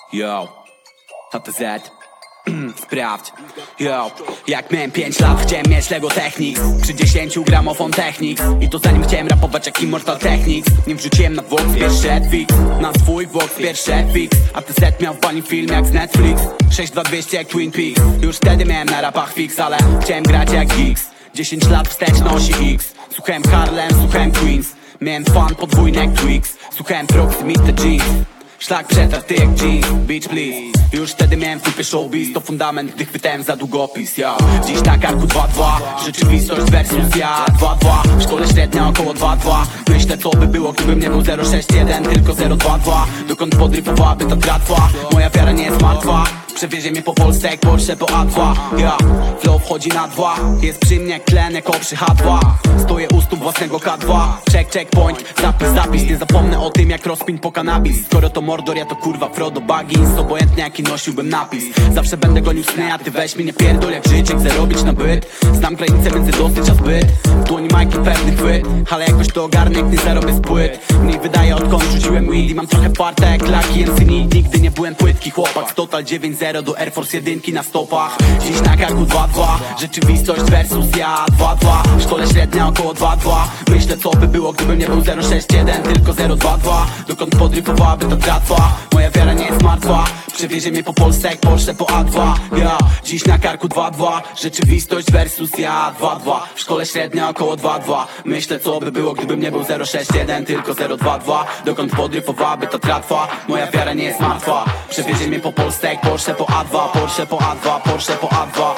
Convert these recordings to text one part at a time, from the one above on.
Yo, HTZ. Sprawdź, yo. Jak miałem 5 lat, chciałem mieć Lego Technics. Przy 10 gramofon Technics. I to zanim chciałem rapować jak Immortal Technics. Nim wrzuciłem na Vox pierwszy Edfix. Na swój Vox pierwszy Edfix. HTZ miał w bani film jak z Netflix. 62200 jak Twin Peaks. Już wtedy miałem na rapach fix, ale chciałem grać jak Geeks. 10 lat wstecz nosi X. Słuchałem Harlem, słuchałem Queens. Miałem fan podwójny jak Twix. Słuchałem Proximity Jeans. Szlak przetarty jak jeans, bitch please. Już wtedy miałem w dupie showbiz. To fundament, gdy chwytałem za długopis, ja. Dziś na karku 2-2, rzeczywistość versus ja. 2-2, w szkole średnia około 2-2. Myślę co by było, gdybym nie był 061, tylko 0-2-2. Dokąd podrypowałaby ta tratwa? Moja wiara nie jest martwa. Przewiezie mnie po Polsce jak Porsche po A2. Ja, flow wchodzi na 2. Jest przy mnie jak tlen, jako przy H2. Stoję u stóp własnego K2. Checkpoint, zapis. Nie zapomnę o tym jak rozpin po kanabis. Skoro to Mordor, ja to kurwa Frodo Baggins. Obojętnie jaki nosiłbym napis. Zawsze będę gonił sny, a ty weź mi nie pierdol jak życie. Chcę robić na byt. Znam granicę między dosyć a zbyt. W dłoni majki pewny chwyt. Ale jakoś to ogarnę, jak nie zarobię z płyt. Mniej wydaje odkąd rzuciłem weed. I mam trochę farta jak Lucky MC. Nigdy nie byłem płytki chłopak. Z Total 9-0 do Air Force 1 na stopach. Dziś na karku 2-2. Rzeczywistość versus ja. 2-2, w szkole średnia około 2-2. Myślę co by było, gdybym nie był 061, tylko 022. Dokąd podrypowałaby to tratwa? Moja wiara nie jest martwa. Przewiezie mnie po Polsce jak Porsche po A2. Ja, dziś na karku 2-2. Rzeczywistość versus ja. 2-2, w szkole średnia około 2-2. Myślę co by było, gdybym nie był 061, tylko 022. Dokąd podrypowałaby to tratwa? Moja wiara nie jest martwa. Przewiezie mnie po Polsce jak Porsche po A2. Porsche po A2, Porsche po A2.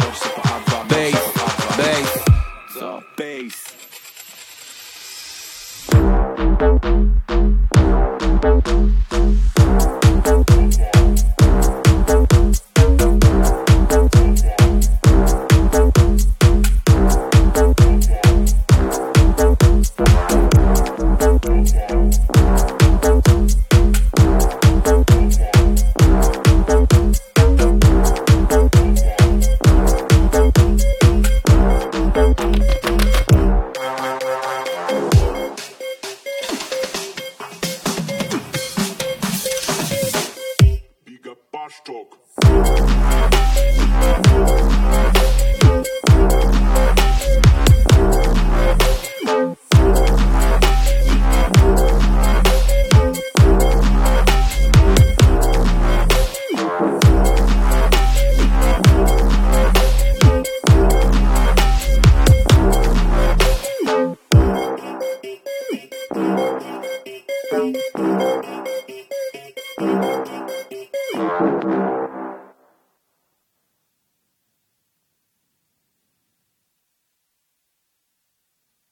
Bass. Thank you.